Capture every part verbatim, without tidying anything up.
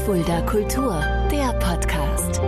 Fulda Kultur, der Podcast.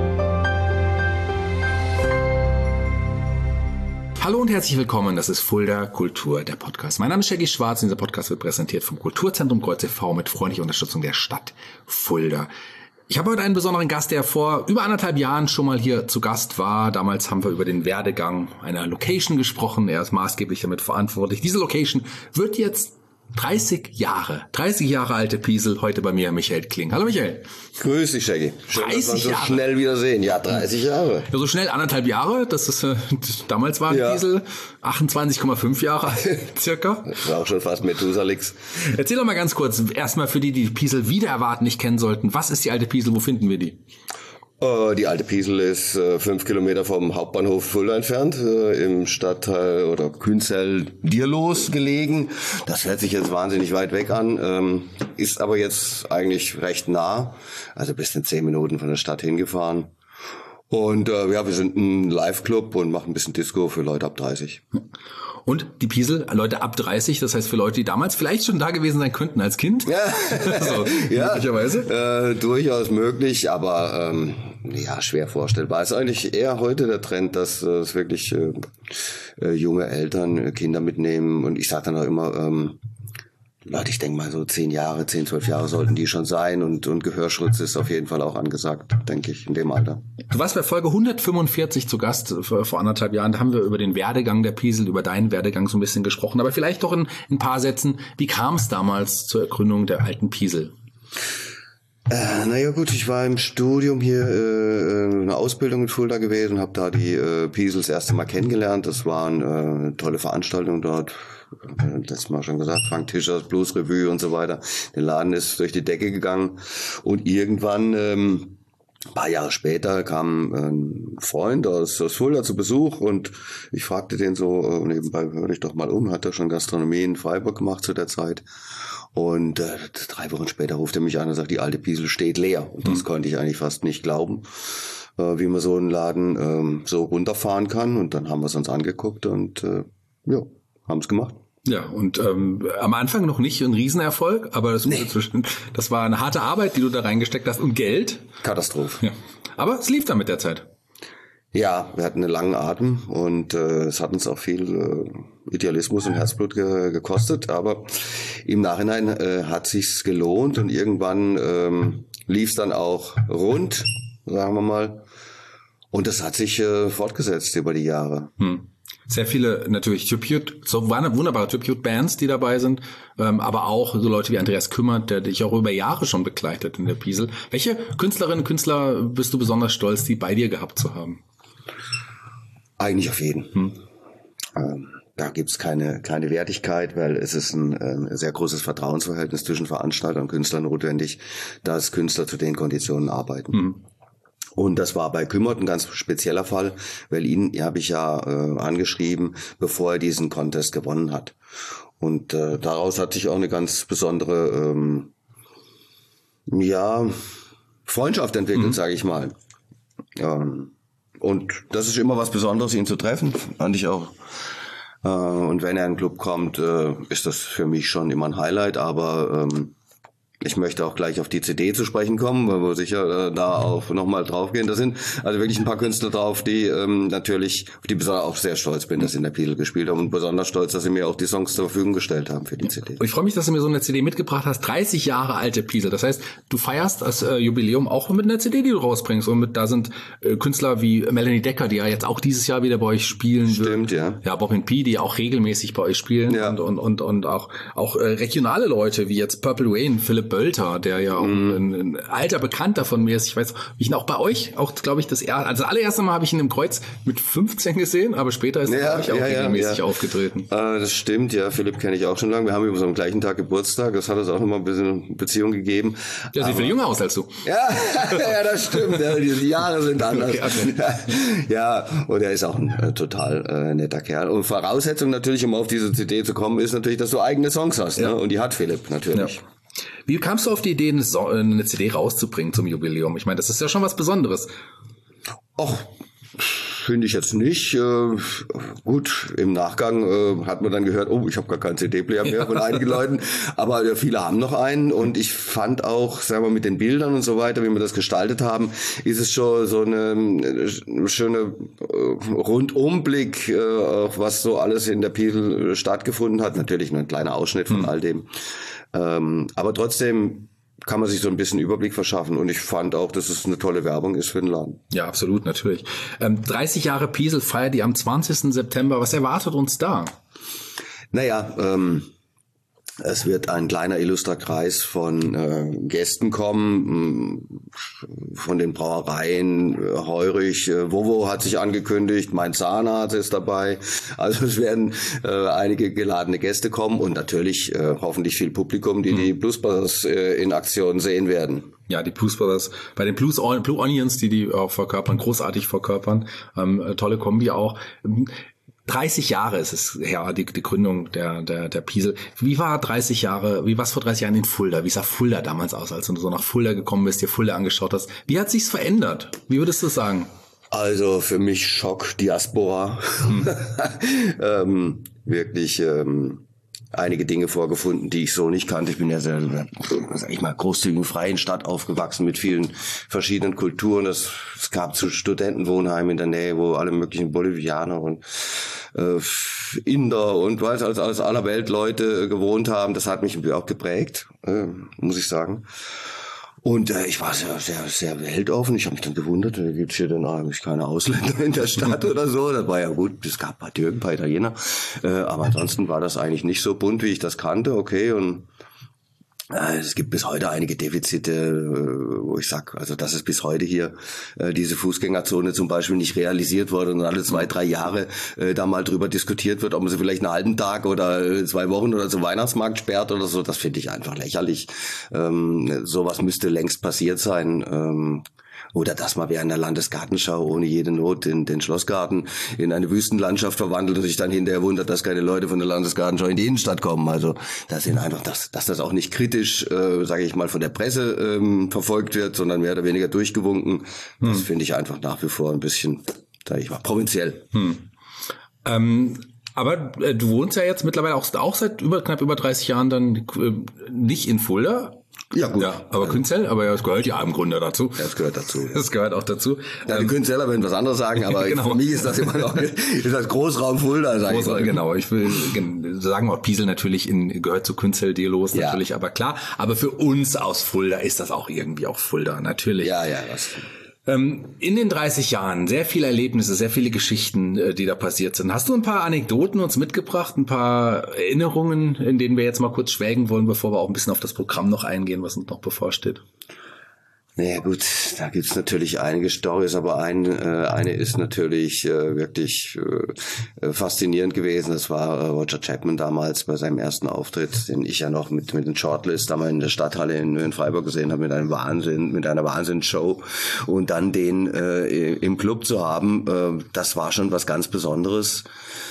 Hallo und herzlich willkommen, das ist Fulda Kultur, der Podcast. Mein Name ist Shaggy Schwarz und dieser Podcast wird präsentiert vom Kulturzentrum Kreuz e V mit freundlicher Unterstützung der Stadt Fulda. Ich habe heute einen besonderen Gast, der vor über anderthalb Jahren schon mal hier zu Gast war. Damals haben wir über den Werdegang einer Location gesprochen. Er ist maßgeblich damit verantwortlich. Diese Location wird jetzt dreißig Jahre, dreißig Jahre alte Piesel, heute bei mir Michael Kling. Hallo Michael. Grüß dich, Shaggy. Schön, dreißig dass wir Jahre. so schnell wiedersehen. Ja, dreißig Jahre. Ja, so schnell anderthalb Jahre, das ist, äh, damals war ein Ja. Piesel achtundzwanzig Komma fünf Jahre alt, circa. Das war auch schon fast Methusalix. Erzähl doch mal ganz kurz, erstmal für die, die Piesel wieder erwarten, nicht kennen sollten. Was ist die alte Piesel, wo finden wir die? Äh, die alte Piesel ist äh, fünf Kilometer vom Hauptbahnhof Fulda entfernt, äh, im Stadtteil oder Künzell-Dierlos gelegen. Das hört sich jetzt wahnsinnig weit weg an, ähm, ist aber jetzt eigentlich recht nah, also bis in zehn Minuten von der Stadt hingefahren. Und äh, ja, wir sind ein Live-Club und machen ein bisschen Disco für Leute ab dreißig. Und die Piesel, Leute ab dreißig, das heißt für Leute, die damals vielleicht schon da gewesen sein könnten als Kind. Ja, so, ja, möglicherweise. Äh, durchaus möglich, aber ähm, ja, schwer vorstellbar. Es ist eigentlich eher heute der Trend, dass äh, es wirklich äh, äh, junge Eltern äh, Kinder mitnehmen. Und ich sage dann auch immer, ähm, Leute, ich denke mal so zehn Jahre, zehn, zwölf Jahre sollten die schon sein. Und, und Gehörschutz ist auf jeden Fall auch angesagt, denke ich, in dem Alter. Du warst bei Folge hundertfünfundvierzig zu Gast vor, vor anderthalb Jahren. Da haben wir über den Werdegang der Piesel, über deinen Werdegang so ein bisschen gesprochen. Aber vielleicht doch in, in ein paar Sätzen, wie kam es damals zur Gründung der alten Piesel? Äh, naja gut, ich war im Studium hier, äh, eine Ausbildung in Fulda gewesen, habe da die äh, Piesel das erste Mal kennengelernt. Das waren äh, tolle Veranstaltungen dort. Letztes Mal schon gesagt, Frank Tischers Blues Revue und so weiter. Der Laden ist durch die Decke gegangen und irgendwann, ähm, ein paar Jahre später, kam ein Freund aus, aus Fulda zu Besuch und ich fragte den so, äh, nebenbei hör dich doch mal um, hat er schon Gastronomie in Freiburg gemacht zu der Zeit. Und äh, drei Wochen später ruft er mich an und sagt, die alte Piesel steht leer. Und das mhm. konnte ich eigentlich fast nicht glauben, äh, wie man so einen Laden ähm, so runterfahren kann. Und dann haben wir es uns angeguckt und äh, ja, haben es gemacht. Ja, und ähm, am Anfang noch nicht ein Riesenerfolg, aber das, nee. das war eine harte Arbeit, die du da reingesteckt hast und Geld. Katastrophe. Ja. Aber es lief dann mit der Zeit. Ja, wir hatten einen langen Atem und äh, es hat uns auch viel äh, Idealismus und Herzblut ge- gekostet, aber im Nachhinein äh, hat sich's gelohnt und irgendwann ähm, lief's dann auch rund, sagen wir mal, und das hat sich äh, fortgesetzt über die Jahre. Hm. Sehr viele natürlich Tribute, so wunderbare Tribute-Bands, die dabei sind, ähm, aber auch so Leute wie Andreas Kümmert, der dich auch über Jahre schon begleitet in der Piesel. Welche Künstlerinnen und Künstler bist du besonders stolz, die bei dir gehabt zu haben? Eigentlich auf jeden. Hm. Ähm, da gibt's keine keine Wertigkeit, weil es ist ein, ein sehr großes Vertrauensverhältnis zwischen Veranstalter und Künstlern notwendig, dass Künstler zu den Konditionen arbeiten. Hm. Und das war bei Kümmert ein ganz spezieller Fall, weil ihn habe ich ja äh, angeschrieben, bevor er diesen Contest gewonnen hat. Und äh, daraus hat sich auch eine ganz besondere ähm, ja Freundschaft entwickelt, mhm. sage ich mal. Ähm, und das ist immer was Besonderes, ihn zu treffen, fand ich auch. Äh, und wenn er in den Club kommt, äh, ist das für mich schon immer ein Highlight, aber ähm, ich möchte auch gleich auf die C D zu sprechen kommen, weil wir sicher äh, da auch nochmal draufgehen. Da sind also wirklich ein paar Künstler drauf, die ähm, natürlich, auf die besonders auch sehr stolz bin, dass sie in der Piesel gespielt haben und besonders stolz, dass sie mir auch die Songs zur Verfügung gestellt haben für die C D. Und ich freue mich, dass du mir so eine C D mitgebracht hast, dreißig Jahre alte Piesel. Das heißt, du feierst das äh, Jubiläum auch mit einer C D, die du rausbringst. Und mit, da sind äh, Künstler wie Melanie Decker, die ja jetzt auch dieses Jahr wieder bei euch spielen wird. Stimmt, ja. Ja, Bobbin P, die auch regelmäßig bei euch spielen. Ja. Und, und, und, und auch, auch äh, regionale Leute, wie jetzt Purple Rain, Philipp Bölter, der ja auch mm. ein, ein alter Bekannter von mir ist. Ich weiß, wie ich ihn auch bei euch, auch glaube ich, das erste, also das allererste Mal habe ich ihn im Kreuz mit fünfzehn gesehen, aber später ist er ja, bei euch auch ja, regelmäßig ja. aufgetreten. Äh, das stimmt, ja. Philipp kenne ich auch schon lange. Wir haben übrigens am gleichen Tag Geburtstag. Das hat uns auch nochmal ein bisschen Beziehung gegeben. Der sieht viel jünger aus als du. Ja, ja, das stimmt. Ja, die Jahre sind anders. Okay, okay. Ja, und er ist auch ein äh, total äh, netter Kerl. Und Voraussetzung natürlich, um auf diese C D zu kommen, ist natürlich, dass du eigene Songs hast. Ja. Ne? Und die hat Philipp natürlich. Ja. Wie kamst du auf die Idee, eine, so- eine C D rauszubringen zum Jubiläum? Ich meine, das ist ja schon was Besonderes. Och, finde ich jetzt nicht. Äh, gut, im Nachgang äh, hat man dann gehört, oh, ich habe gar keinen C D-Player mehr von einigen Leuten, aber äh, viele haben noch einen und ich fand auch, sagen wir mit den Bildern und so weiter, wie wir das gestaltet haben, ist es schon so eine, eine schöne äh, Rundumblick, äh, auch was so alles in der Piesel stattgefunden hat. Natürlich nur ein kleiner Ausschnitt von mhm. all dem. Ähm, aber trotzdem kann man sich so ein bisschen Überblick verschaffen und ich fand auch, dass es eine tolle Werbung ist für den Laden. Ja, absolut, natürlich. Ähm, dreißig Jahre Piesel feiert die am zwanzigsten September. Was erwartet uns da? Naja, ähm, es wird ein kleiner illustrer Kreis von äh, Gästen kommen, von den Brauereien, äh, Heurich, äh, Vovo hat sich angekündigt, mein Zahnarzt ist dabei. Also es werden äh, einige geladene Gäste kommen und natürlich äh, hoffentlich viel Publikum, die mhm. die Blues Brothers äh, in Aktion sehen werden. Ja, die Blues Brothers, bei den Blues, Blue Onions, die die auch verkörpern, großartig verkörpern, ähm, tolle Kombi auch. dreißig Jahre ist es her, die, die Gründung der, der, der Piesel. Wie war dreißig Jahre, wie war es vor dreißig Jahren in Fulda? Wie sah Fulda damals aus, als du so nach Fulda gekommen bist, dir Fulda angeschaut hast? Wie hat sich's verändert? Wie würdest du sagen? Also für mich Schock, Diaspora. Hm. ähm, wirklich, ähm, einige Dinge vorgefunden, die ich so nicht kannte. Ich bin ja sehr, sag ich mal, großzügigen freien Stadt aufgewachsen mit vielen verschiedenen Kulturen. Es, es gab zu Studentenwohnheimen in der Nähe, wo alle möglichen Bolivianer und äh, Inder und weiß als aus aller Welt Leute gewohnt haben. Das hat mich auch geprägt, äh, muss ich sagen. Und äh, ich war sehr, sehr, sehr weltoffen. Ich habe mich dann gewundert, da gibt's hier denn eigentlich keine Ausländer in der Stadt oder so. Das war ja gut, es gab ein paar Türken, ein paar Italiener. Äh, aber ansonsten war das eigentlich nicht so bunt, wie ich das kannte. Okay, und äh, es gibt bis heute einige Defizite, äh, wo ich sag, also dass es bis heute hier äh, diese Fußgängerzone zum Beispiel nicht realisiert wurde und alle zwei, drei Jahre äh, da mal drüber diskutiert wird, ob man sie vielleicht einen halben Tag oder äh, zwei Wochen oder zum Weihnachtsmarkt sperrt oder so. Das finde ich einfach lächerlich. Ähm, sowas müsste längst passiert sein. Ähm, Oder dass man während der Landesgartenschau ohne jede Not den, den Schlossgarten in eine Wüstenlandschaft verwandelt und sich dann hinterher wundert, dass keine Leute von der Landesgartenschau in die Innenstadt kommen. Also das sind einfach, dass, dass das auch nicht kritisch, äh, sage ich mal, von der Presse ähm, verfolgt wird, sondern mehr oder weniger durchgewunken. Hm. Das finde ich einfach nach wie vor ein bisschen, sage ich mal, provinziell. Hm. Ähm Aber äh, du wohnst ja jetzt mittlerweile auch, auch seit über knapp über dreißig Jahren dann äh, nicht in Fulda. Ja, gut. Ja, aber also, Künzell, aber ja, es gehört ja im Grunde dazu. Ja, es gehört dazu. Es gehört auch dazu. Ja, die Künzeller werden was anderes sagen, aber genau. Für mich ist das immer noch ist das Großraum Fulda, sag Großraum, ich mal. Genau, ich will sagen auch Piesel natürlich in, gehört zu Künzell, Dielos ja. natürlich, aber klar. Aber für uns aus Fulda ist das auch irgendwie auch Fulda, natürlich. Ja, ja, was. In den dreißig Jahren sehr viele Erlebnisse, sehr viele Geschichten, die da passiert sind. Hast du ein paar Anekdoten uns mitgebracht, ein paar Erinnerungen, in denen wir jetzt mal kurz schwelgen wollen, bevor wir auch ein bisschen auf das Programm noch eingehen, was uns noch bevorsteht? Naja gut, da gibt's natürlich einige Storys, aber ein, äh, eine ist natürlich äh, wirklich äh, faszinierend gewesen. Das war äh, Roger Chapman damals bei seinem ersten Auftritt, den ich ja noch mit mit den Shortlist damals in der Stadthalle in, in Freiburg gesehen habe, mit einem Wahnsinn, mit einer Wahnsinnsshow und dann den äh, im Club zu haben, äh, das war schon was ganz Besonderes.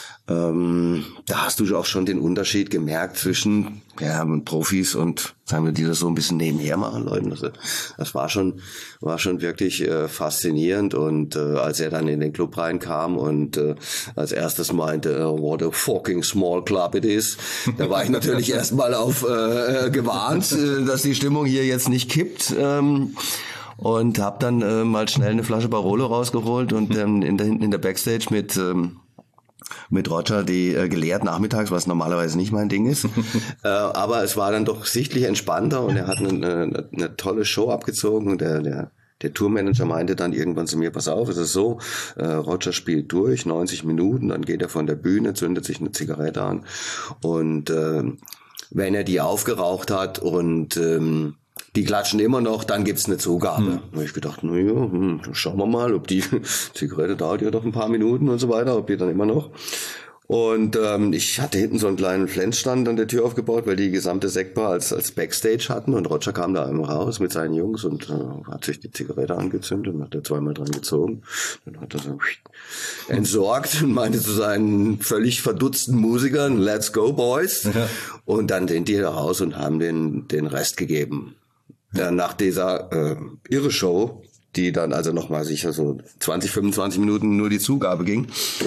Ähm, da hast du auch schon den Unterschied gemerkt zwischen ja, Profis und sagen wir, die das so ein bisschen nebenher machen, Leuten. Das, das war schon, war schon wirklich äh, faszinierend. Und äh, als er dann in den Club reinkam und äh, als erstes meinte, uh, what a fucking small club it is, da war ich natürlich erstmal auf äh, gewarnt, äh, dass die Stimmung hier jetzt nicht kippt. Ähm, und habe dann äh, mal schnell eine Flasche Barolo rausgeholt und ähm, in der, hinten in der Backstage mit ähm, mit Roger die äh, gelehrt nachmittags, was normalerweise nicht mein Ding ist. äh, aber es war dann doch sichtlich entspannter und er hat eine, eine, eine tolle Show abgezogen und der, der, der Tourmanager meinte dann irgendwann zu mir, pass auf, es ist so, äh, Roger spielt durch, neunzig Minuten, dann geht er von der Bühne, zündet sich eine Zigarette an und äh, wenn er die aufgeraucht hat und ähm, die klatschen immer noch, dann gibt's eine Zugabe. Hm. Da habe ich gedacht, na ja, hm, schauen wir mal, ob die Zigarette dauert ja doch ein paar Minuten und so weiter, ob die dann immer noch. Und ähm, ich hatte hinten so einen kleinen Flensstand an der Tür aufgebaut, weil die gesamte Sektbar als als Backstage hatten und Roger kam da einmal raus mit seinen Jungs und äh, hat sich die Zigarette angezündet und hat da zweimal dran gezogen. Dann hat er so entsorgt und meinte zu seinen völlig verdutzten Musikern, let's go boys. Ja. Und dann sind die raus und haben den den Rest gegeben. Ja, nach dieser äh, irre Show die dann also nochmal sicher so zwanzig, fünfundzwanzig Minuten nur die Zugabe ging,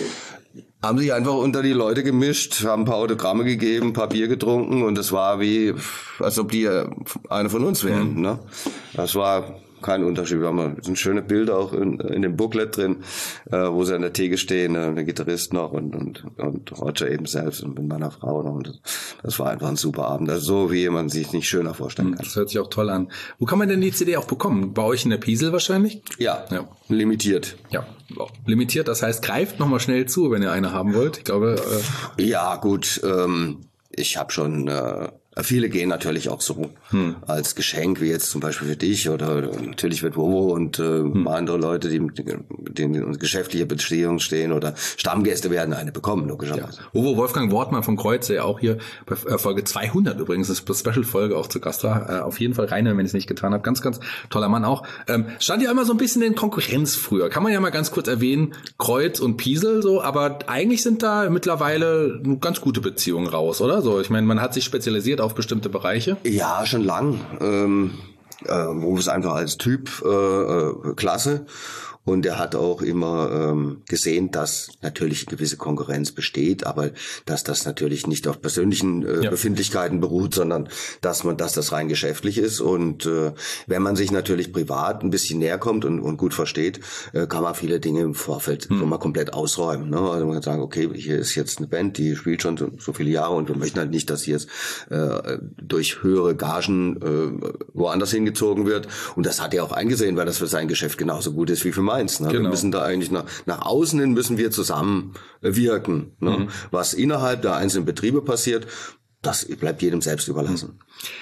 haben sich einfach unter die Leute gemischt, haben ein paar Autogramme gegeben, ein paar Bier getrunken und es war wie, als ob die eine von uns wären. Mhm. Ne? Das war kein Unterschied. Wir haben ein schönes Bild auch in, in dem Booklet drin, äh, wo sie an der Theke stehen, äh, der Gitarrist noch und, und, und Roger eben selbst und mit meiner Frau noch. Und das, das war einfach ein super Abend. Also so, wie man sich nicht schöner vorstellen kann. Das hört sich auch toll an. Wo kann man denn die C D auch bekommen? Bei euch in der Piesel wahrscheinlich? Ja, ja. Limitiert. Ja, limitiert. Das heißt, greift nochmal schnell zu, wenn ihr eine haben wollt. Ich glaube. Äh ja, gut. Ähm, ich habe schon... Äh, Viele gehen natürlich auch so hm. als Geschenk, wie jetzt zum Beispiel für dich oder natürlich wird Wowo und äh, hm. andere Leute, die, die in geschäftlicher Beziehung stehen oder Stammgäste werden eine bekommen, logischerweise. Ja. Wowo Wolfgang Wortmann vom Kreuz, der auch hier bei Folge zweihundert übrigens, das ist eine Special-Folge auch zu Gast war, äh, auf jeden Fall reinhören, wenn ich es nicht getan habe. Ganz, ganz toller Mann auch. Ähm, stand ja immer so ein bisschen in Konkurrenz früher. Kann man ja mal ganz kurz erwähnen, Kreuz und Piesel so, aber eigentlich sind da mittlerweile ganz gute Beziehungen raus, oder? So, ich meine, man hat sich spezialisiert auf bestimmte Bereiche? Ja, schon lang. Ähm, äh, Wo es einfach als Typ äh, äh, klasse. Und er hat auch immer ähm, gesehen, dass natürlich gewisse Konkurrenz besteht, aber dass das natürlich nicht auf persönlichen äh, ja. Befindlichkeiten beruht, sondern dass man, dass das rein geschäftlich ist. Und äh, wenn man sich natürlich privat ein bisschen näher kommt und, und gut versteht, äh, kann man viele Dinge im Vorfeld hm. schon mal komplett ausräumen. Ne? Also man kann sagen, okay, hier ist jetzt eine Band, die spielt schon so, so viele Jahre und wir möchten halt nicht, dass sie jetzt äh, durch höhere Gagen äh, woanders hingezogen wird. Und das hat er auch eingesehen, weil das für sein Geschäft genauso gut ist wie für mein. Ne? Genau. Wir müssen da eigentlich nach, nach außen hin müssen wir zusammen wirken. Ne? Mhm. Was innerhalb der einzelnen Betriebe passiert, das bleibt jedem selbst überlassen.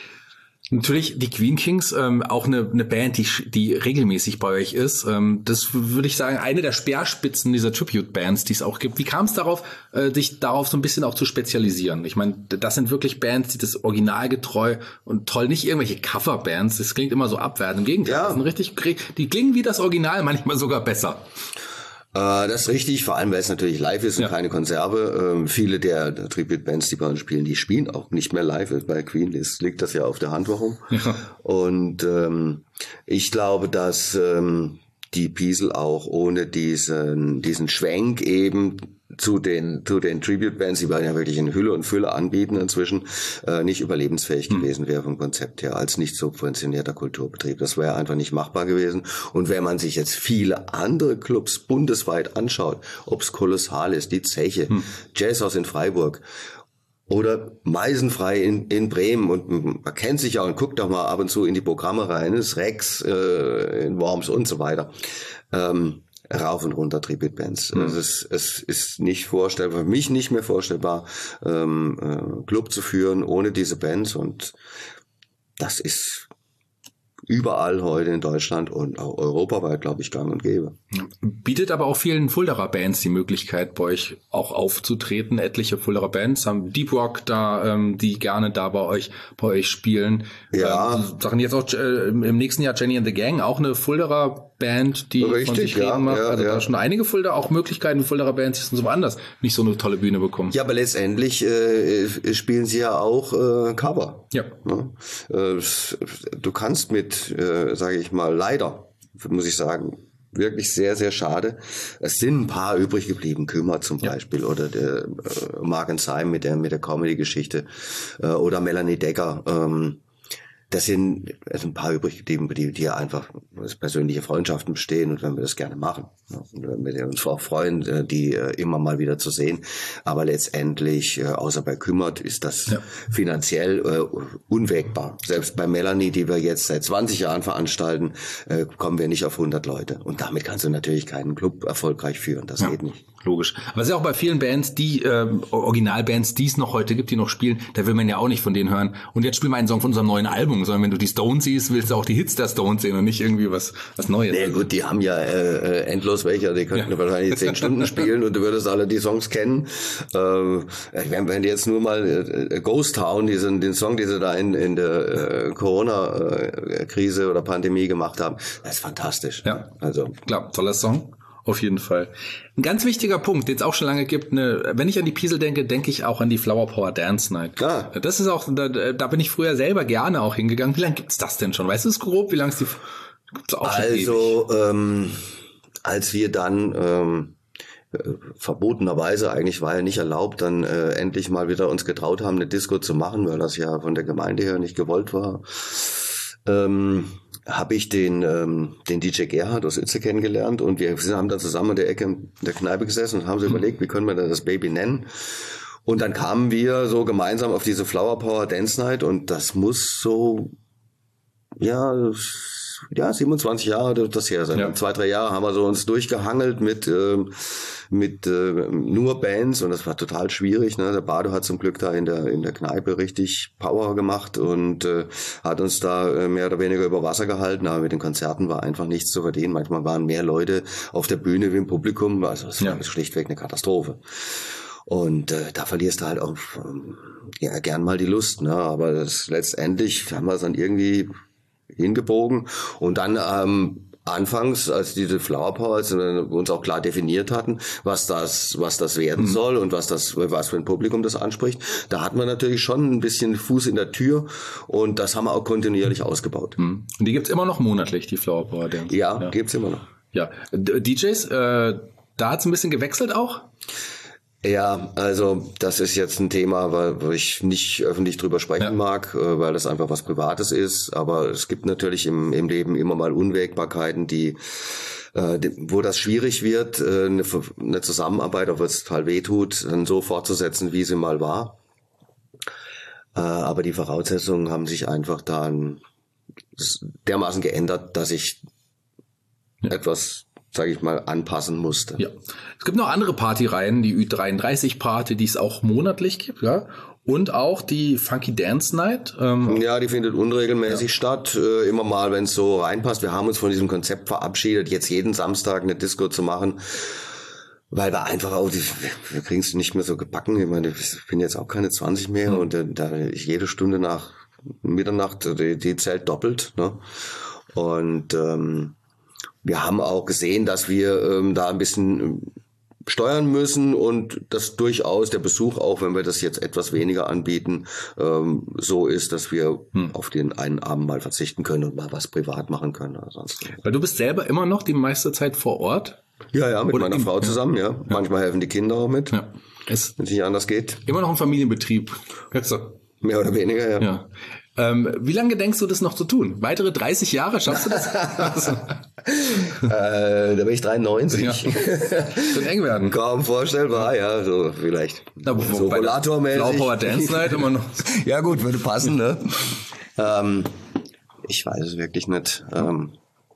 Natürlich die Queen Kings, ähm, auch eine, eine Band, die die regelmäßig bei euch ist. Ähm, das würde ich sagen, eine der Speerspitzen dieser Tribute-Bands, die es auch gibt. Wie kam es darauf, äh, sich darauf so ein bisschen auch zu spezialisieren? Ich meine, das sind wirklich Bands, die das originalgetreu und toll, nicht irgendwelche Cover-Bands. Das klingt immer so abwertend. Im Gegenteil, ja. Das sind richtig, die klingen wie das Original, manchmal sogar besser. Äh, das ist richtig, vor allem weil es natürlich live ist und ja. keine Konserve. Ähm, viele der, der Tribute-Bands, die bei uns spielen, die spielen auch nicht mehr live. Bei Queen ist, liegt das ja auf der Hand, warum. Ja. Und ähm, ich glaube, dass ähm, die Piesel auch ohne diesen diesen Schwenk eben zu den zu den Tribute-Bands, die beiden ja wirklich in Hülle und Fülle anbieten inzwischen, äh, nicht überlebensfähig mhm. gewesen wäre vom Konzept her, als nicht subventionierter Kulturbetrieb. Das wäre einfach nicht machbar gewesen. Und wenn man sich jetzt viele andere Clubs bundesweit anschaut, ob es Kolossal ist, die Zeche, mhm. Jazzhaus in Freiburg oder Meisenfrei in, in Bremen, und man kennt sich ja und guckt doch mal ab und zu in die Programme rein, das Rex äh, in Worms und so weiter. Ähm, rauf und runter Tribute-Bands. Mhm. Es ist, es ist nicht vorstellbar, für mich nicht mehr vorstellbar, ähm, äh, Club zu führen ohne diese Bands, und das ist überall heute in Deutschland und auch europaweit, glaube ich, gang und gäbe. Bietet aber auch vielen Fuldaer Bands die Möglichkeit, bei euch auch aufzutreten. Etliche Fuldaer Bands haben Deep Rock da, ähm, die gerne da bei euch bei euch spielen. Ja. Ähm, Sachen jetzt auch äh, im nächsten Jahr Jenny and the Gang, auch eine Fuldaer Band, die Richtig, von sich ja, reden macht. Ja, also ja. da schon einige Fuldaer, auch Möglichkeiten, Fuldaer Bands, die so woanders nicht so eine tolle Bühne bekommen. Ja, aber letztendlich äh, spielen sie ja auch äh, Cover. Ja. ja. Äh, du kannst mit, äh, sage ich mal, leider, muss ich sagen, wirklich sehr, sehr schade. Es sind ein paar übrig geblieben, Kümmer zum ja. Beispiel, oder der äh, Mark and Simon mit der mit der Comedy-Geschichte, äh, oder Melanie Decker. Ähm, Das sind also ein paar übrig geblieben, die, die einfach persönliche Freundschaften bestehen, und wenn wir das gerne machen. Und wenn wir uns auch freuen, die immer mal wieder zu sehen. Aber letztendlich, außer bei Kümmert, ist das ja. finanziell äh, unwägbar. Selbst bei Melanie, die wir jetzt seit zwanzig Jahren veranstalten, äh, kommen wir nicht auf hundert Leute. Und damit kannst du natürlich keinen Club erfolgreich führen. Das ja. geht nicht. Logisch. Aber es ist ja auch bei vielen Bands, die äh, Originalbands, die es noch heute gibt, die noch spielen, da will man ja auch nicht von denen hören. Und jetzt spielen wir einen Song von unserem neuen Album, sondern wenn du die Stones siehst, willst du auch die Hits der Stones sehen und nicht irgendwie was was Neues. Nee, gut, die haben ja äh, endlos welche, die könnten ja. wahrscheinlich zehn Stunden spielen und du würdest alle die Songs kennen. Äh, wenn, wenn jetzt nur mal äh, Ghost Town, diesen den Song, den sie da in, in der äh, Corona-Krise oder Pandemie gemacht haben, das ist fantastisch. Ja, also klar, toller Song. Auf jeden Fall. Ein ganz wichtiger Punkt, den es auch schon lange gibt, eine, wenn ich an die Piesel denke, denke ich auch an die Flower Power Dance Night. Klar. Das ist auch, da, da bin ich früher selber gerne auch hingegangen. Wie lange gibt's das denn schon? Weißt du es grob, wie lange es die Gibt's auch also, ähm, als wir dann ähm, verbotenerweise, eigentlich war ja nicht erlaubt, dann äh, endlich mal wieder uns getraut haben, eine Disco zu machen, weil das ja von der Gemeinde her nicht gewollt war, ähm, habe ich den ähm, den D J Gerhard aus Uetze kennengelernt und wir haben dann zusammen in der Ecke in der Kneipe gesessen und haben so überlegt, wie können wir denn das Baby nennen? Und dann kamen wir so gemeinsam auf diese Flower Power Dance Night und das muss so, ja, ja, siebenundzwanzig Jahre dürfte das her sein. Ja. Zwei, drei Jahre haben wir so uns durchgehangelt mit ähm, mit äh, nur Bands und das war total schwierig. Ne? Der Bardo hat zum Glück da in der in der Kneipe richtig Power gemacht und äh, hat uns da äh, mehr oder weniger über Wasser gehalten. Aber mit den Konzerten war einfach nichts zu verdienen. Manchmal waren mehr Leute auf der Bühne wie im Publikum. Also es war ja. schlichtweg eine Katastrophe. Und äh, da verlierst du halt auch ähm, ja gern mal die Lust. Ne? Aber das, letztendlich haben wir es dann irgendwie hingebogen und dann ähm, anfangs, als diese Flower Power als wir uns auch klar definiert hatten, was das was das werden mhm. soll und was das was für ein Publikum das anspricht, da hatten wir natürlich schon ein bisschen Fuß in der Tür und das haben wir auch kontinuierlich ausgebaut. Mhm. Und die gibt's immer noch monatlich, die Flower Power Dance? Ja, ja, gibt's immer noch. Ja, D Js, äh, da hat's ein bisschen gewechselt auch? Ja, also das ist jetzt ein Thema, weil, weil ich nicht öffentlich drüber sprechen ja. mag, weil das einfach was Privates ist. Aber es gibt natürlich im, im Leben immer mal Unwägbarkeiten, die, äh, wo das schwierig wird, äh, eine, eine Zusammenarbeit, auch wenn es total wehtut, dann so fortzusetzen, wie sie mal war. Äh, aber die Voraussetzungen haben sich einfach dann dermaßen geändert, dass ich ja. etwas, sage ich mal, anpassen musste. Ja. Es gibt noch andere Partyreihen, die Ü dreiunddreißig Party, die es auch monatlich gibt, ja. Und auch die Funky Dance Night. Ähm ja, die findet unregelmäßig ja. statt. Äh, immer mal, wenn es so reinpasst. Wir haben uns von diesem Konzept verabschiedet, jetzt jeden Samstag eine Disco zu machen. Weil wir einfach auch, die, wir kriegen es nicht mehr so gebacken. Ich meine, ich bin jetzt auch keine zwanzig mehr mhm. und äh, da ich jede Stunde nach Mitternacht, die, die zählt doppelt. Ne? Und ähm, wir haben auch gesehen, dass wir ähm, da ein bisschen steuern müssen und dass durchaus der Besuch, auch wenn wir das jetzt etwas weniger anbieten, ähm, so ist, dass wir hm. auf den einen Abend mal verzichten können und mal was privat machen können. Oder sonst. Weil du bist selber immer noch die meiste Zeit vor Ort? Ja, ja, mit oder meiner im, Frau zusammen, ja. ja. ja. Manchmal helfen die Kinder auch mit, ja. wenn es nicht anders geht. Immer noch ein Familienbetrieb. Mehr oder weniger, ja. ja. Ähm, wie lange denkst du das noch zu tun? Weitere dreißig Jahre, schaffst du das? äh, da bin ich dreiundneunzig. Ja. Wird eng werden. Kaum vorstellbar, ja, so vielleicht. Na, wo, so Rollatormäßig. Flower Power Dance Night immer noch. Ja gut, würde passen, ne? ähm, ich weiß es wirklich nicht. Ähm,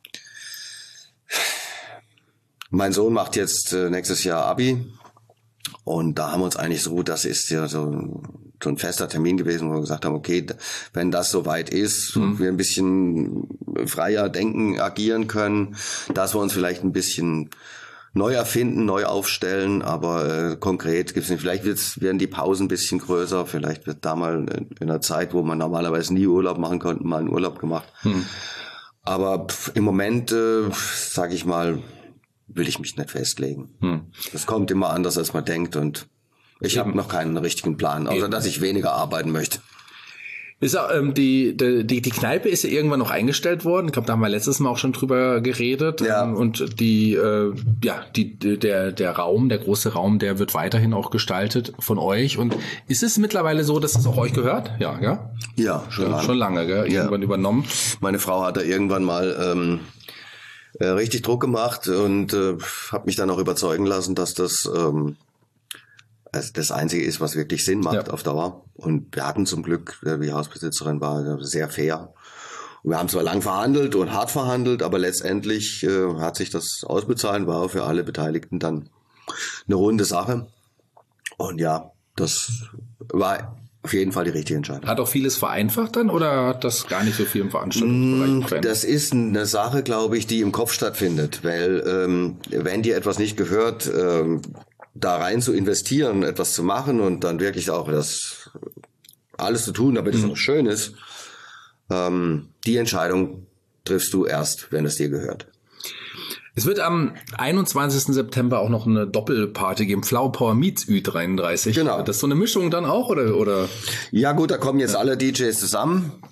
mein Sohn macht jetzt äh, nächstes Jahr Abi. Und da haben wir uns eigentlich so, das ist ja so, so ein fester Termin gewesen, wo wir gesagt haben, okay, wenn das soweit ist, mhm. wir ein bisschen freier denken, agieren können, dass wir uns vielleicht ein bisschen neu erfinden, neu aufstellen, aber äh, konkret gibt's nicht. Vielleicht wird's, werden die Pausen ein bisschen größer, vielleicht wird da mal in einer Zeit, wo man normalerweise nie Urlaub machen konnte, mal einen Urlaub gemacht. Mhm. Aber pff, im Moment, äh, sage ich mal, will ich mich nicht festlegen. Hm. Das kommt immer anders, als man denkt und ich habe noch keinen richtigen Plan, außer dass ich weniger arbeiten möchte. Ist auch, ähm, die, die, die Kneipe ist ja irgendwann noch eingestellt worden. Ich glaube, da haben wir letztes Mal auch schon drüber geredet. Ja. Ähm, und die, äh, ja, die, der, der Raum, der große Raum, der wird weiterhin auch gestaltet von euch. Und ist es mittlerweile so, dass es auch euch gehört? Ja, ja? Ja, schon ja, lange. Schon lange, gell? Irgendwann ja. übernommen. Meine Frau hat da irgendwann mal ähm, äh, richtig Druck gemacht und äh, habe mich dann auch überzeugen lassen, dass das ähm, also das Einzige ist, was wirklich Sinn macht ja. auf Dauer. Und wir hatten zum Glück, die Hausbesitzerin war sehr fair. Und wir haben zwar lang verhandelt und hart verhandelt, aber letztendlich äh, hat sich das ausbezahlt, war für alle Beteiligten dann eine runde Sache. Und ja, das war auf jeden Fall die richtige Entscheidung. Hat auch vieles vereinfacht dann oder hat das gar nicht so viel im Veranstaltungsbereich verändert? Das ist eine Sache, glaube ich, die im Kopf stattfindet. Weil ähm, wenn dir etwas nicht gehört, ähm, da rein zu investieren, etwas zu machen und dann wirklich auch das alles zu tun, damit mhm. es auch schön ist, ähm, die Entscheidung triffst du erst, wenn es dir gehört. Es wird am einundzwanzigsten September auch noch eine Doppelparty geben, Flower Power meets Ü dreiunddreißig. Genau. Das ist so eine Mischung dann auch, oder? oder? Ja gut, da kommen jetzt ja. alle D Js zusammen.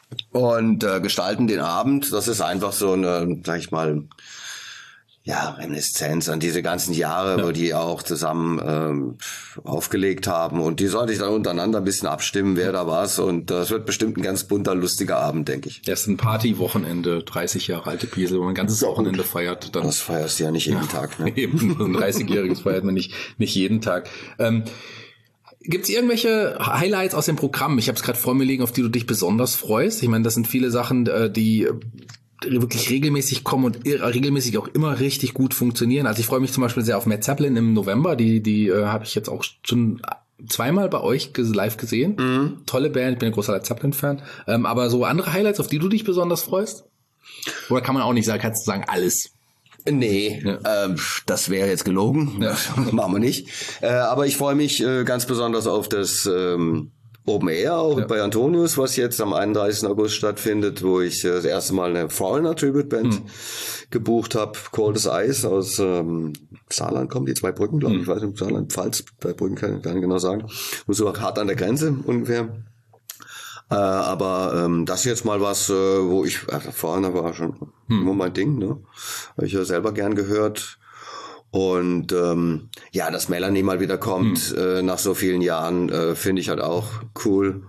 und äh, gestalten den Abend. Das ist einfach so eine, sag ich mal, ja, Reminiszenz an diese ganzen Jahre, ja. wo die auch zusammen ähm, aufgelegt haben. Und die sollte ich dann untereinander ein bisschen abstimmen, wer da was. Und das wird bestimmt ein ganz bunter, lustiger Abend, denke ich. Das ist ein Party-Wochenende, dreißig Jahre alte Piesel, wo man ein ganzes Wochenende feiert. Dann, das feierst du ja nicht jeden ja, Tag. Ne? Eben, so ein dreißigjähriges feiert man nicht, nicht jeden Tag. Ähm, Gibt es irgendwelche Highlights aus dem Programm? Ich habe es gerade vor mir liegen, auf die du dich besonders freust. Ich meine, das sind viele Sachen, die wirklich regelmäßig kommen und regelmäßig auch immer richtig gut funktionieren. Also ich freue mich zum Beispiel sehr auf Led Zeppelin im November. Die die äh, habe ich jetzt auch schon zweimal bei euch live gesehen. Mhm. Tolle Band, ich bin ein großer Led Zeppelin-Fan. Ähm, aber so andere Highlights, auf die du dich besonders freust? Oder kann man auch nicht sagen, kannst du sagen, alles? Nee, ja. ähm, das wäre jetzt gelogen. Ja. Das machen wir nicht. Äh, aber ich freue mich äh, ganz besonders auf das ähm, Open Air auch ja. bei Antonius, was jetzt am einunddreißigsten August stattfindet, wo ich äh, das erste Mal eine Foreigner Tribute Band hm. gebucht habe. Cold as Ice aus ähm, Saarland kommen die zwei Brücken, glaube ich. Hm. Ich weiß nicht, Saarland, Pfalz, zwei Brücken kann ich gar nicht genau sagen. Muss so hart an der Grenze ungefähr. Äh, aber ähm, das ist jetzt mal was, äh, wo ich, also Foreigner war schon hm. immer mein Ding, ne? Habe ich ja selber gern gehört. Und ähm, ja, dass Melanie mal wieder kommt hm. äh, nach so vielen Jahren, äh, finde ich halt auch cool.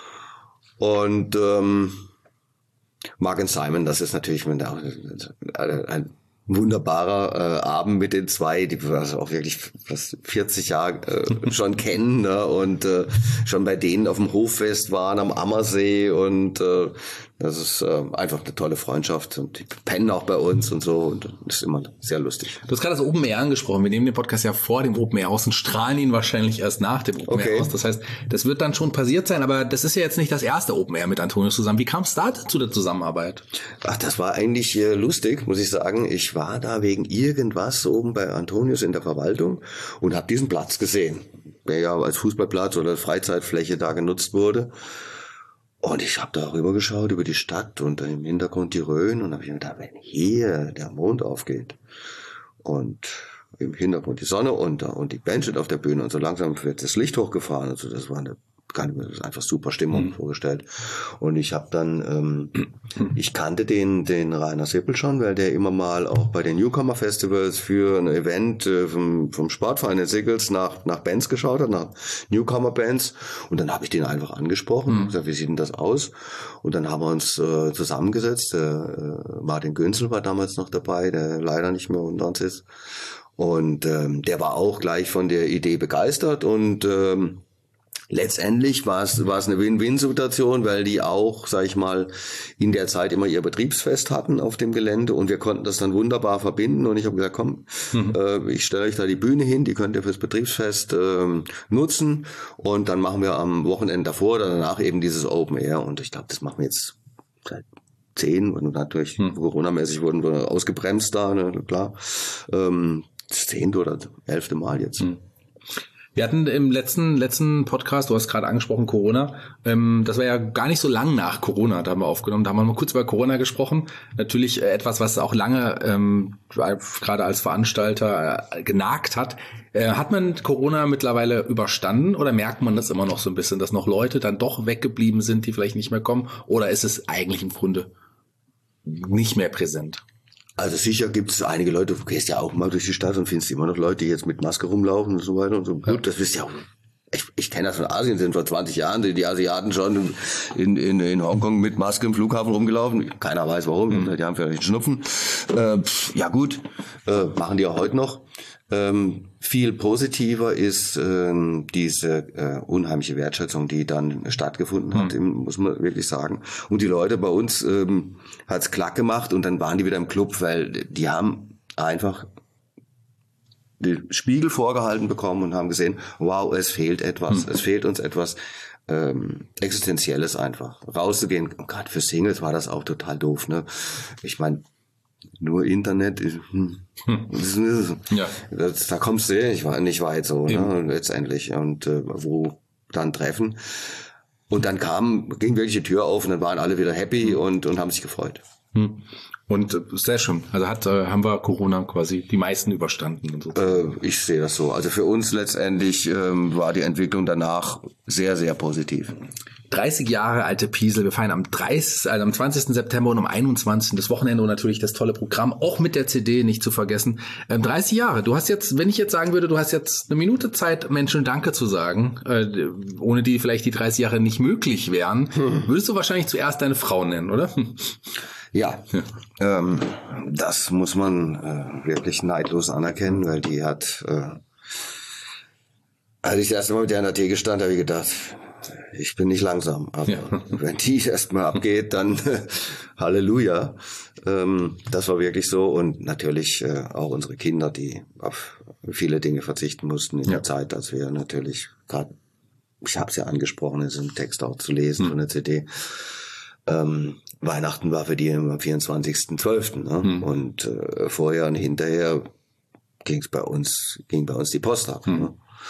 Und ähm, Mark and Simon, das ist natürlich ein, ein wunderbarer äh, Abend mit den zwei, die wir also auch wirklich fast vierzig Jahre äh, schon kennen, ne? Und äh, schon bei denen auf dem Hoffest waren am Ammersee und äh, das ist äh, einfach eine tolle Freundschaft und die pennen auch bei uns und so und das ist immer sehr lustig. Du hast gerade das Open Air angesprochen. Wir nehmen den Podcast ja vor dem Open Air aus und strahlen ihn wahrscheinlich erst nach dem Open okay. Air aus. Das heißt, das wird dann schon passiert sein, aber das ist ja jetzt nicht das erste Open Air mit Antonius zusammen. Wie kam es da zu der Zusammenarbeit? Ach, das war eigentlich äh, lustig, muss ich sagen. Ich war da wegen irgendwas oben bei Antonius in der Verwaltung und habe diesen Platz gesehen, der ja als Fußballplatz oder Freizeitfläche da genutzt wurde. Und ich habe da rüber geschaut über die Stadt und im Hintergrund die Rhön und habe ich mir gedacht, wenn hier der Mond aufgeht und im Hintergrund die Sonne unter und die Band steht auf der Bühne und so langsam wird das Licht hochgefahren. Also das war eine kann ich mir das einfach super Stimmung mhm. vorgestellt. Und ich habe dann, ähm, ich kannte den den Rainer Sippel schon, weil der immer mal auch bei den Newcomer Festivals für ein Event äh, vom, vom Sportverein in Siggels nach nach Bands geschaut hat, nach Newcomer Bands. Und dann habe ich den einfach angesprochen mhm. und gesagt, wie sieht denn das aus? Und dann haben wir uns äh, zusammengesetzt. Äh, Martin Günzel war damals noch dabei, der leider nicht mehr unter uns ist. Und ähm, der war auch gleich von der Idee begeistert und ähm, letztendlich war es war es eine Win-Win-Situation, weil die auch, sag ich mal, in der Zeit immer ihr Betriebsfest hatten auf dem Gelände und wir konnten das dann wunderbar verbinden und ich habe gesagt, komm, mhm. äh, ich stelle euch da die Bühne hin, die könnt ihr fürs Betriebsfest äh, nutzen und dann machen wir am Wochenende davor oder danach eben dieses Open Air und ich glaube, das machen wir jetzt seit zehn und natürlich mhm. Corona-mäßig wurden wir ausgebremst da, ne, klar, ähm, das zehnte oder elfte Mal jetzt. Mhm. Wir hatten im letzten letzten Podcast, du hast gerade angesprochen, Corona, ähm, das war ja gar nicht so lang nach Corona, da haben wir aufgenommen, da haben wir mal kurz über Corona gesprochen. Natürlich äh, etwas, was auch lange ähm, gerade als Veranstalter äh, genagt hat. Äh, hat man Corona mittlerweile überstanden oder merkt man das immer noch so ein bisschen, dass noch Leute dann doch weggeblieben sind, die vielleicht nicht mehr kommen? Oder ist es eigentlich im Grunde nicht mehr präsent? Also sicher gibt es einige Leute, du gehst ja auch mal durch die Stadt und findest immer noch Leute, die jetzt mit Maske rumlaufen und so weiter und so. Ja. Gut, das wisst ihr auch. Ich, ich kenne das von Asien, sind vor zwanzig Jahren die, die Asiaten schon in, in, in Hongkong mit Maske im Flughafen rumgelaufen. Keiner weiß warum, mhm. die haben vielleicht Schnupfen. Äh, ja gut, äh, machen die auch heute noch. Ähm, viel positiver ist ähm, diese äh, unheimliche Wertschätzung, die dann stattgefunden hat, mhm. muss man wirklich sagen. Und die Leute bei uns ähm, hat's klack gemacht und dann waren die wieder im Club, weil die haben einfach den Spiegel vorgehalten bekommen und haben gesehen, wow, es fehlt etwas, mhm. es fehlt uns etwas ähm, Existenzielles einfach. Rauszugehen, gerade für Singles war das auch total doof, ne? Ich meine, nur Internet, hm, hm. Das ist, ja. das, da kommst du nicht, nicht weit so, ne, letztendlich. Und äh, wo dann treffen. Und dann kam, ging wirklich die Tür auf und dann waren alle wieder happy und, und haben sich gefreut. Hm. Und äh, sehr schön. Also hat äh, haben wir Corona quasi die meisten überstanden und so. Äh, ich sehe das so. Also für uns letztendlich ähm, war die Entwicklung danach sehr, sehr positiv. dreißig Jahre alte Piesel. Wir feiern am dreißigsten, also am zwanzigsten September und am einundzwanzigsten das Wochenende und natürlich das tolle Programm, auch mit der C D nicht zu vergessen. Ähm, dreißig Jahre. Du hast jetzt, wenn ich jetzt sagen würde, du hast jetzt eine Minute Zeit, Menschen Danke zu sagen, äh, ohne die vielleicht die dreißig Jahre nicht möglich wären, hm. würdest du wahrscheinlich zuerst deine Frau nennen, oder? Ja, ja. Ähm, das muss man äh, wirklich neidlos anerkennen, weil die hat, äh, als ich das erste Mal mit der an der Theke stand, habe ich gedacht, ich bin nicht langsam, aber ja. wenn die erstmal abgeht, dann Halleluja. Ähm, das war wirklich so und natürlich äh, auch unsere Kinder, die auf viele Dinge verzichten mussten in ja. der Zeit, als wir natürlich gerade, ich habe es ja angesprochen, in diesem Text auch zu lesen hm. von der C D. Ähm, Weihnachten war für die am vierundzwanzigsten zwölften Ne? Hm. Und äh, vorher und hinterher ging es bei uns, ging bei uns die Post ab. Hm. Ne?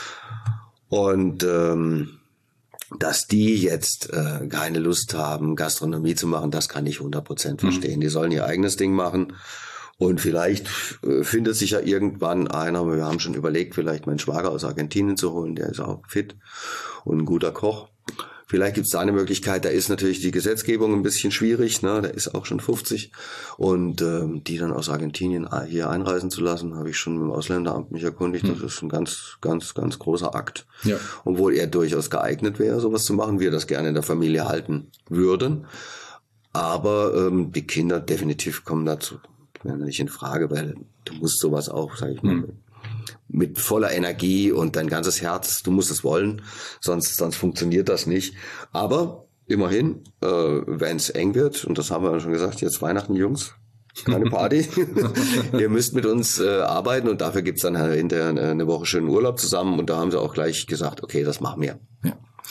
Und ähm, dass die jetzt äh, keine Lust haben, Gastronomie zu machen, das kann ich hundert Prozent verstehen. Mhm. Die sollen ihr eigenes Ding machen und vielleicht äh, findet sich ja irgendwann einer, wir haben schon überlegt, vielleicht meinen Schwager aus Argentinien zu holen, der ist auch fit und ein guter Koch. Vielleicht gibt es da eine Möglichkeit, da ist natürlich die Gesetzgebung ein bisschen schwierig, ne? Der ist auch schon fünfzig und ähm, die dann aus Argentinien hier einreisen zu lassen, habe ich schon mit dem Ausländeramt mich erkundigt, hm. das ist ein ganz, ganz, ganz großer Akt. Ja. Obwohl er durchaus geeignet wäre, sowas zu machen, wir das gerne in der Familie halten würden, aber ähm, die Kinder definitiv kommen dazu nicht in Frage, weil du musst sowas auch, sag ich mal, hm. mit voller Energie und dein ganzes Herz, du musst es wollen, sonst sonst funktioniert das nicht. Aber immerhin, äh, wenn es eng wird, und das haben wir schon gesagt, jetzt Weihnachten, Jungs, keine Party. Ihr müsst mit uns äh, arbeiten und dafür gibt's dann hinterher eine Woche schönen Urlaub zusammen und da haben sie auch gleich gesagt, okay, das machen wir. Ja.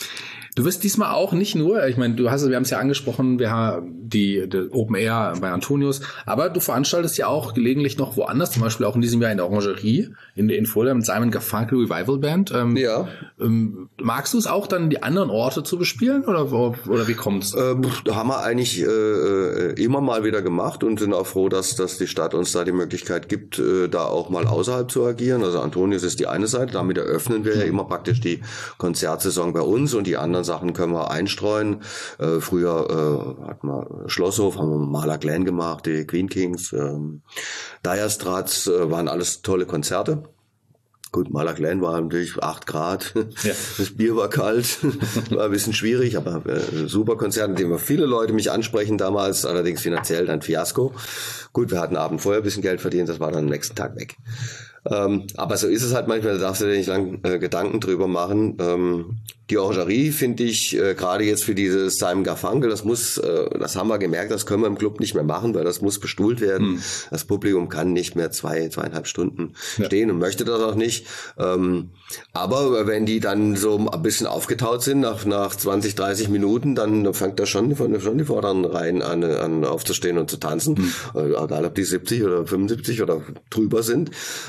Du wirst diesmal auch nicht nur, ich meine, du hast, wir haben es ja angesprochen, wir haben die, die Open Air bei Antonius, aber du veranstaltest ja auch gelegentlich noch woanders, zum Beispiel auch in diesem Jahr in der Orangerie in, in Fulda mit Simon Garfunkel Revival Band. Ähm, ja. Ähm, magst du es auch dann, die anderen Orte zu bespielen oder, oder wie kommt's? Ähm, da haben wir eigentlich äh, immer mal wieder gemacht und sind auch froh, dass, dass die Stadt uns da die Möglichkeit gibt, äh, da auch mal außerhalb zu agieren. Also Antonius ist die eine Seite, damit eröffnen wir mhm. ja immer praktisch die Konzertsaison bei uns und die anderen Sachen können wir einstreuen. Äh, früher äh, hatten wir Schlosshof, haben wir Mahler Glen gemacht, die Queen Kings, ähm, Dire Straits, äh, waren alles tolle Konzerte. Gut, Mahler Glen war natürlich acht Grad, ja. Das Bier war kalt, war ein bisschen schwierig, aber äh, super Konzerte, in denen viele Leute mich ansprechen damals, allerdings finanziell ein Fiasko. Gut, wir hatten Abend vorher ein bisschen Geld verdient, das war dann am nächsten Tag weg. Ähm, aber so ist es halt manchmal, da darfst du dir nicht lang äh, Gedanken drüber machen. Ähm, die Orangerie finde ich äh, gerade jetzt für dieses Simon Garfunkel, das muss, äh, das haben wir gemerkt, das können wir im Club nicht mehr machen, weil das muss bestuhlt werden. Hm. Das Publikum kann nicht mehr zwei, zweieinhalb Stunden ja. stehen und möchte das auch nicht. Ähm, aber wenn die dann so ein bisschen aufgetaut sind nach nach zwanzig, dreißig Minuten, dann fängt da schon, schon die vorderen Reihen an, an aufzustehen und zu tanzen. Hm. Äh, egal ob die siebzig oder fünfundsiebzig oder drüber sind.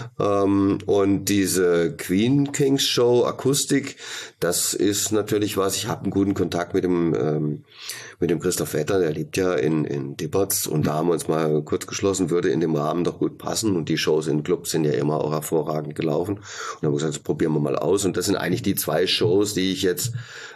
Ähm, und diese Queen Kings Show Akustik, das ist natürlich was, ich habe einen guten Kontakt mit dem ähm, mit dem Christoph Vetter, der lebt ja in in Dippertz und da haben wir uns mal kurz geschlossen, würde in dem Rahmen doch gut passen und die Shows in Clubs sind ja immer auch hervorragend gelaufen und dann haben wir gesagt, das probieren wir mal aus und das sind eigentlich die zwei Shows, die ich jetzt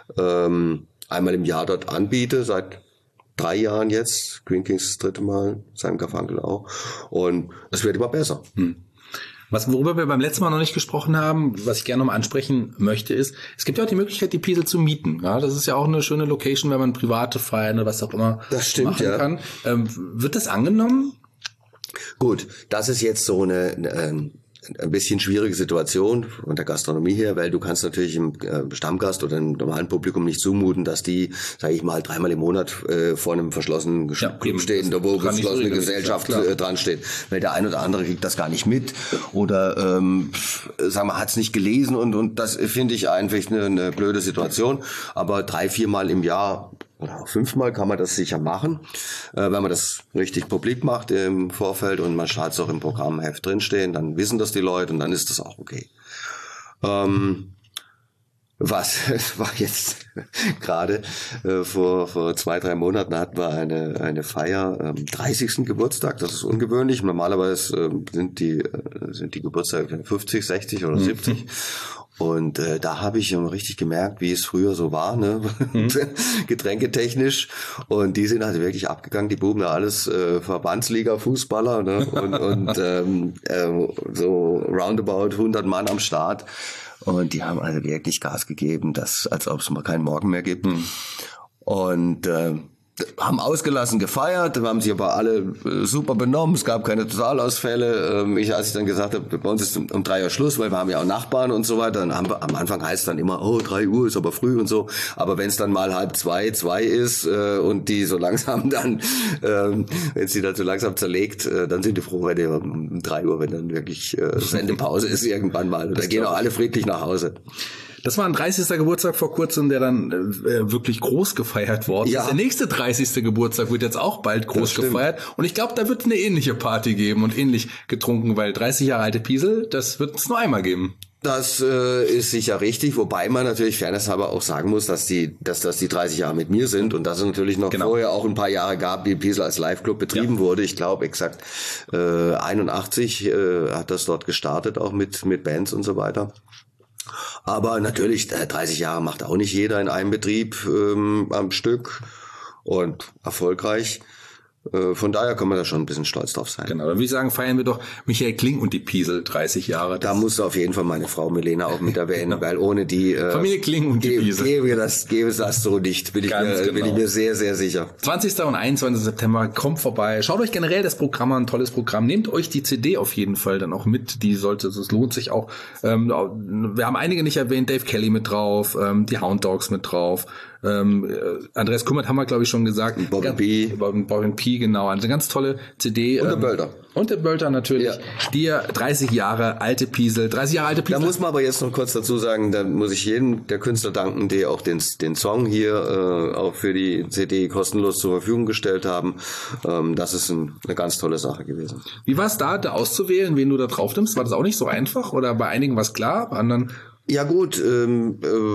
ähm, einmal im Jahr dort anbiete, seit drei Jahren jetzt, Queen Kings das dritte Mal, Simon Garfunkel auch und es wird immer besser. Hm. Was, worüber wir beim letzten Mal noch nicht gesprochen haben, was ich gerne noch mal ansprechen möchte, ist, es gibt ja auch die Möglichkeit, die Piesel zu mieten. Ja, das ist ja auch eine schöne Location, wenn man private Feiern oder was auch immer das stimmt, machen ja. kann. Ähm, wird das angenommen? Gut, das ist jetzt so eine, eine ein bisschen schwierige Situation von der Gastronomie her, weil du kannst natürlich im Stammgast oder im normalen Publikum nicht zumuten, dass die, sage ich mal, dreimal im Monat äh, vor einem verschlossenen ja, Club stehen, da wo geschlossene so Gesellschaft äh, dran steht. Weil der ein oder andere kriegt das gar nicht mit oder ähm, sagen wir, hat es nicht gelesen und und das finde ich einfach eine, eine blöde Situation. Aber drei, viermal im Jahr oder auch fünfmal kann man das sicher machen, äh, wenn man das richtig publik macht im Vorfeld und man hat es auch im Programmheft drinstehen, dann wissen das die Leute und dann ist das auch okay. Ähm, Was, es war jetzt gerade äh, vor vor zwei, drei Monaten hatten wir eine eine Feier, ähm, dreißigsten Geburtstag, das ist ungewöhnlich. Normalerweise ähm, sind die äh, sind die Geburtstage fünfzig, sechzig oder siebzig. Und äh, da habe ich richtig gemerkt, wie es früher so war, ne? Mhm. Getränketechnisch. Und die sind also wirklich abgegangen, die Buben, da alles äh, Verbandsliga-Fußballer, ne? Und, und ähm, äh, so roundabout hundert Mann am Start. Und die haben also wirklich Gas gegeben, das, als ob es mal keinen Morgen mehr gibt. Mhm. Und äh, haben ausgelassen gefeiert, haben sich aber alle äh, super benommen, es gab keine Totalausfälle. Ähm, ich, als ich dann gesagt habe, bei uns ist um, um drei Uhr Schluss, weil wir haben ja auch Nachbarn und so weiter, dann haben wir, am Anfang heißt es dann immer, oh, drei Uhr ist aber früh und so, aber wenn es dann mal halb zwei, zwei ist äh, und die so langsam dann, ähm, wenn es die dann so langsam zerlegt, äh, dann sind die froh, wenn die um drei Uhr, wenn dann wirklich äh, Sendepause ist irgendwann mal. Und dann gehen auch alle friedlich nach Hause. Das war ein dreißigster Geburtstag vor kurzem, der dann äh, wirklich groß gefeiert worden ist. Ja. Der nächste dreißigste Geburtstag wird jetzt auch bald groß gefeiert. Und ich glaube, da wird es eine ähnliche Party geben und ähnlich getrunken, weil dreißig Jahre alte Piesel, das wird es nur einmal geben. Das äh, ist sicher richtig, wobei man natürlich fairnesshalber auch sagen muss, dass die, dass das die dreißig Jahre mit mir sind und dass es natürlich noch genau. vorher auch ein paar Jahre gab, die Piesel als Live-Club betrieben ja. wurde. Ich glaube exakt äh, einundachtzig äh, hat das dort gestartet, auch mit mit Bands und so weiter. Aber natürlich, dreißig Jahre macht auch nicht jeder in einem Betrieb ähm, am Stück und erfolgreich. Äh, von daher kann man da schon ein bisschen stolz drauf sein. Genau, dann würde ich sagen, feiern wir doch Michael Kling und die Piesel dreißig Jahre. Da muss auf jeden Fall meine Frau Milena auch mit erwähnen, genau. weil ohne die äh, Familie Kling und die Piesel gäbe das, gäbe es das so nicht, bin ich, mir, genau. bin ich mir sehr, sehr sicher. zwanzigsten und einundzwanzigsten September, kommt vorbei. Schaut euch generell das Programm an, ein tolles Programm. Nehmt euch die C D auf jeden Fall dann auch mit, die sollte, es lohnt sich auch. Ähm, wir haben einige nicht erwähnt, Dave Kelly mit drauf, ähm, die Hound Dogs mit drauf. Ähm, Andreas Kümmert haben wir, glaube ich, schon gesagt. Bobby P. Bobby P, genau. Also eine ganz tolle C D. Und der ähm, Bölter. Und der Bölter natürlich. Ja. Dir dreißig Jahre alte Piesel. dreißig Jahre alte Piesel. Da muss man aber jetzt noch kurz dazu sagen, da muss ich jedem der Künstler danken, die auch den, den Song hier äh, auch für die C D kostenlos zur Verfügung gestellt haben. Ähm, das ist ein, eine ganz tolle Sache gewesen. Wie war es da, da auszuwählen, wen du da drauf nimmst? War das auch nicht so einfach? Oder bei einigen war es klar, bei anderen? Ja gut, ähm, äh,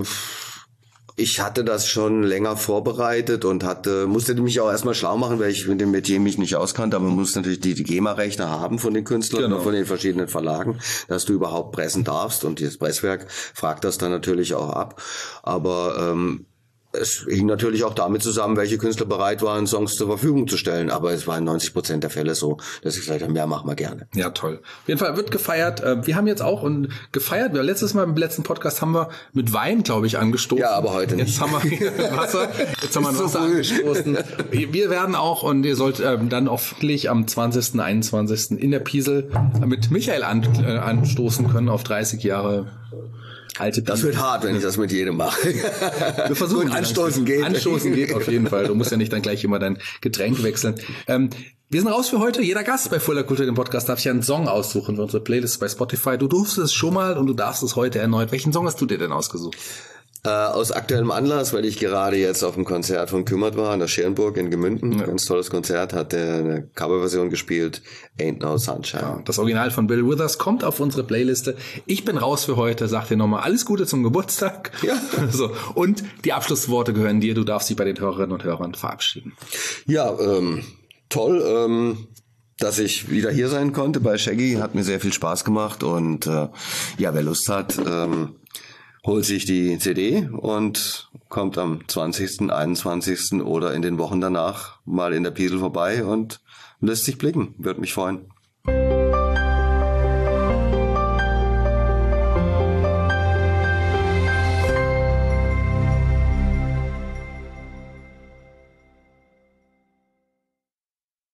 ich hatte das schon länger vorbereitet und hatte, musste mich auch erstmal schlau machen, weil ich mit dem Metier mich nicht auskannte, aber man muss natürlich die, die GEMA-Rechte haben von den Künstlern, genau. von den verschiedenen Verlagen, dass du überhaupt pressen darfst, und das Presswerk fragt das dann natürlich auch ab. Aber ähm, es hing natürlich auch damit zusammen, welche Künstler bereit waren, Songs zur Verfügung zu stellen. Aber es war in neunzig Prozent der Fälle so, dass ich gesagt habe, mehr machen wir gerne. Ja, toll. Auf jeden Fall wird gefeiert. Wir haben jetzt auch und gefeiert. Letztes Mal im letzten Podcast haben wir mit Wein, glaube ich, angestoßen. Ja, aber heute nicht. Jetzt haben wir Wasser. Jetzt haben wir Wasser angestoßen. Wir werden auch, und ihr sollt ähm, dann hoffentlich am zwanzigsten, einundzwanzigsten in der Piesel mit Michael an, äh, anstoßen können auf dreißig Jahre alte Piesel. Das wird hart, wenn ich das mit jedem mache. Wir versuchen. Anstoßen geht. Anstoßen geht auf jeden Fall. Du musst ja nicht dann gleich immer dein Getränk wechseln. Ähm, wir sind raus für heute. Jeder Gast bei Fulda Kultur, dem Podcast, darf sich einen Song aussuchen für unsere Playlist bei Spotify. Du durfst es schon mal und du darfst es heute erneut. Welchen Song hast du dir denn ausgesucht? Äh, aus aktuellem Anlass, weil ich gerade jetzt auf dem Konzert von Kümmert war, an der Scherenburg in Gemünden. Ja. Ganz tolles Konzert, hat er eine Coverversion gespielt, Ain't No Sunshine. Ja, das Original von Bill Withers kommt auf unsere Playliste. Ich bin raus für heute, sag dir nochmal alles Gute zum Geburtstag. Ja. So. Und die Abschlussworte gehören dir, du darfst dich bei den Hörerinnen und Hörern verabschieden. Ja, ähm, toll, ähm, dass ich wieder hier sein konnte bei Shaggy, hat mir sehr viel Spaß gemacht und äh, ja, wer Lust hat, ähm, holt sich die C D und kommt am zwanzigsten, einundzwanzigsten oder in den Wochen danach mal in der Piesel vorbei und lässt sich blicken. Würde mich freuen.